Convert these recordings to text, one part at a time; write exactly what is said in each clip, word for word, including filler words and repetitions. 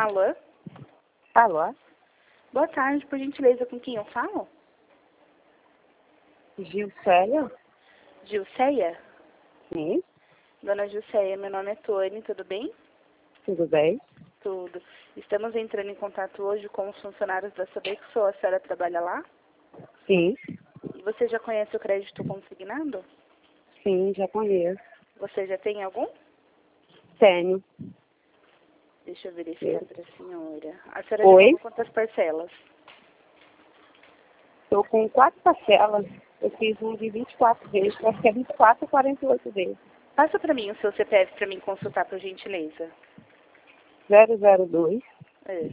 Alô? Alô? Boa tarde, por gentileza, com quem eu falo? Gilcélia? Gilceia? Sim, Dona Gilceia, meu nome é Tony, tudo bem? tudo bem? Tudo. Estamos entrando em contato hoje com os funcionários da Sodexo. A senhora trabalha lá? Sim, E você já conhece o crédito consignado? sim, já conheço. Você já tem algum? Tenho. Deixa eu verificar para a senhora. A senhora Oi? já pagou quantas parcelas? Estou com quatro parcelas. Eu fiz um de vinte e quatro vezes, acho que é vinte e quatro e quarenta e oito vezes. Passa para mim o seu C P F para mim consultar, por gentileza. zero zero dois, É.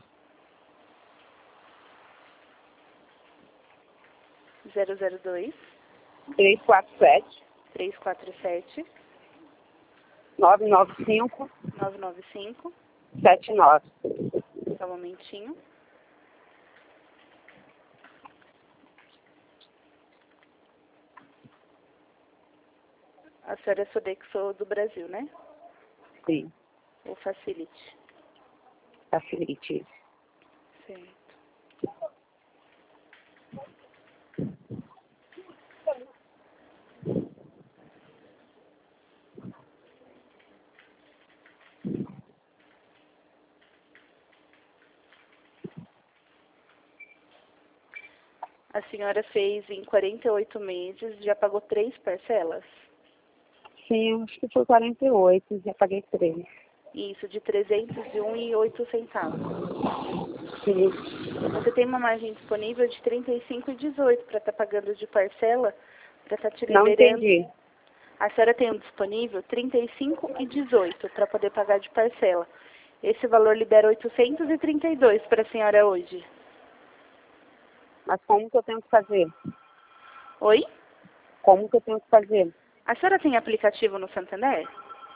zero zero dois, três quatro sete, três quatro sete, nove nove cinco, nove nove cinco. sete nove. Só um momentinho. A senhora é Sodexo do Brasil, né? Sim, Ou Facility? facilite. Certo. A senhora fez em quarenta e oito meses, já pagou três parcelas? Sim, acho que foi quarenta e oito, já paguei três. Isso, de trezentos e um e oito centavos. Sim, Você tem uma margem disponível de trinta e cinco e dezoito para estar pagando de parcela, para estar te não liberando. entendi. A senhora tem um disponível trinta e cinco e dezoito para poder pagar de parcela. Esse valor libera oitocentos e trinta e dois para a senhora hoje. Mas como que eu tenho que fazer? Oi? Como que eu tenho que fazer? A senhora tem aplicativo no Santander?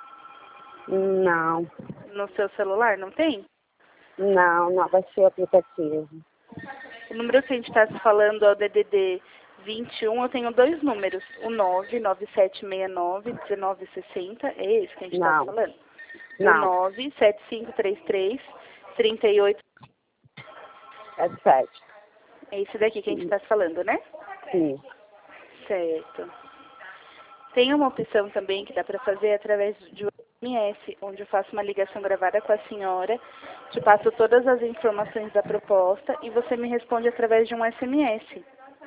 Não, No seu celular, não tem? não, não vai ser o aplicativo. O número que a gente está falando é o D D D vinte e um, eu tenho dois números. O nove nove sete seis nove um nove seis zero, é esse que a gente está Não, falando? O não, nove sete cinco três três três oito, é sete. é esse daqui que a gente está falando, né? Sim. Certo. Tem uma opção também que dá para fazer através de um S M S, onde eu faço uma ligação gravada com a senhora, te passo todas as informações da proposta e você me responde através de um S M S.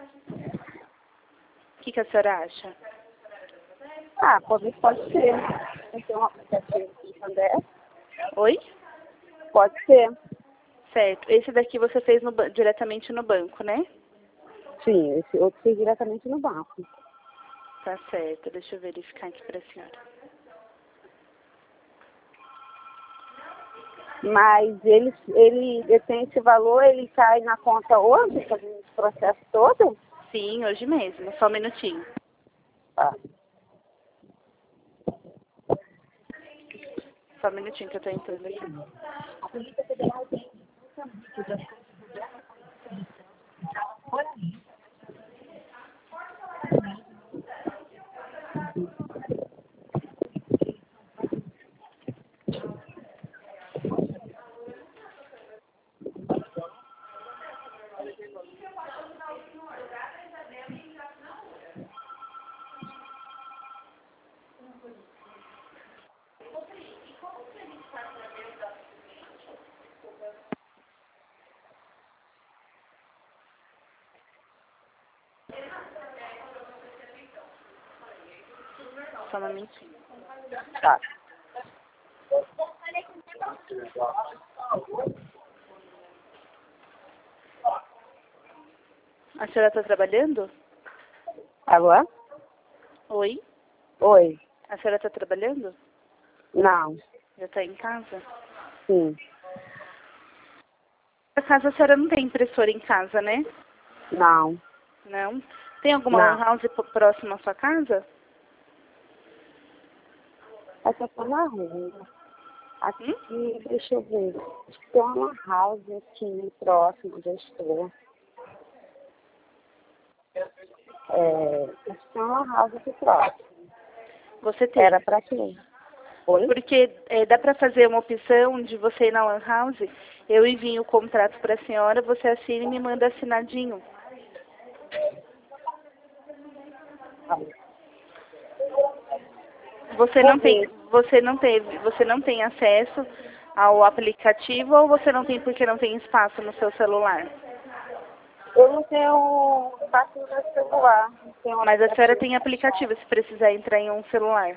O que, que a senhora acha? Ah, pode, pode ser. Tem um aplicativo de Santander? Oi? Pode ser. Certo. Esse daqui você fez no ba- diretamente no banco, né? Sim, esse outro fiz diretamente no banco. Tá certo. Deixa eu verificar aqui para a senhora. Mas ele, ele, ele tem esse valor, ele cai na conta hoje, fazendo esse processo todo? Sim, hoje mesmo. Só um minutinho. Tá. Só um minutinho que eu tô entrando aqui. Só um momentinho. Tá. A senhora tá trabalhando? Alô? Oi? Oi. A senhora tá trabalhando? Não. Já tá em casa? Sim. Por acaso a senhora não tem impressora em casa, né? Não. Não? Tem alguma Não. lan house p- próxima à sua casa? Essa tá na rua. Hum? Aqui, deixa eu ver. Acho que tem uma house aqui próximo onde eu estou. É, acho que tem uma house aqui próximo. Você tem? Era pra quê? Oi? Porque é, dá para fazer uma opção de você ir na Lan House, eu envio o contrato para a senhora, você assina e me manda assinadinho. Você não tem, você não teve, você não tem acesso ao aplicativo ou você não tem porque não tem espaço no seu celular? Eu não tenho espaço no meu celular. Não tenho Mas a senhora aplicativo. tem aplicativo se precisar entrar em um celular.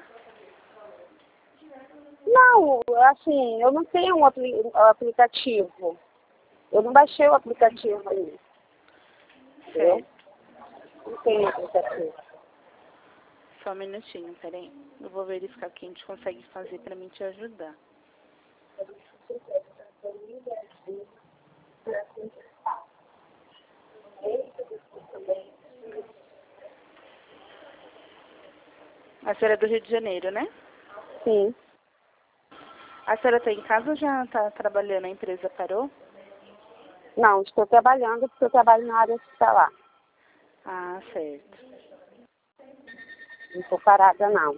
Não, assim, eu não tenho um apli aplicativo. Eu não baixei o aplicativo aí. Entendeu? Certo. Não tenho aplicativo. Só um minutinho, peraí. Eu vou verificar o que a gente consegue fazer para mim te ajudar. A senhora é do Rio de Janeiro, né? Sim. A senhora está em casa ou já está trabalhando? A empresa parou? Não, estou trabalhando porque eu trabalho na área hospitalar. Ah, certo. Não estou parada, não.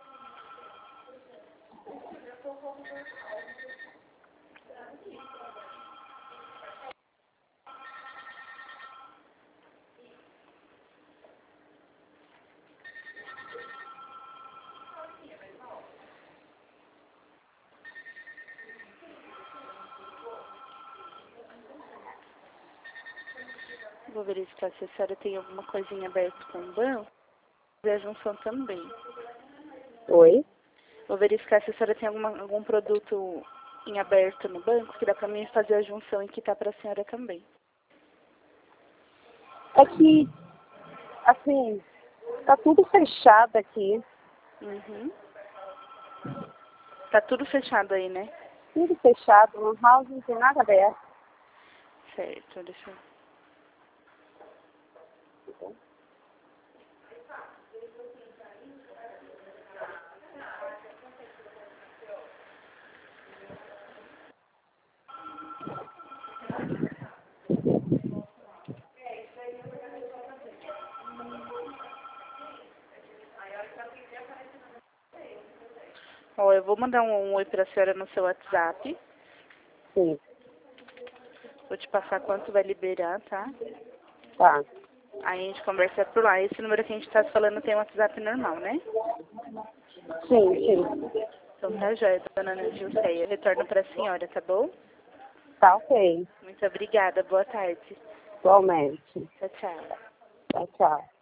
Vou verificar se a senhora tem alguma coisinha aberta com o banco. E a junção também. Oi? Vou verificar se a senhora tem alguma, algum produto em aberto no banco, que dá para mim fazer a junção e quitar para a senhora também. É que, assim, tá tudo fechado aqui. Uhum. Tá tudo fechado aí, né? Tudo fechado. No house não tem nada aberto. Certo, deixa eu... Ó, eu vou mandar um, um oi pra senhora no seu WhatsApp. Sim. Vou te passar quanto vai liberar, tá? Tá. Aí a gente conversa por lá. Esse número que a gente tá falando tem um WhatsApp normal, né? Sim, sim. Então tá jóia, dona Ana Gilceia. Eu retorno pra senhora, tá bom? Tá ok. Muito obrigada. Boa tarde. Igualmente. Tchau, tchau. Tchau, tchau.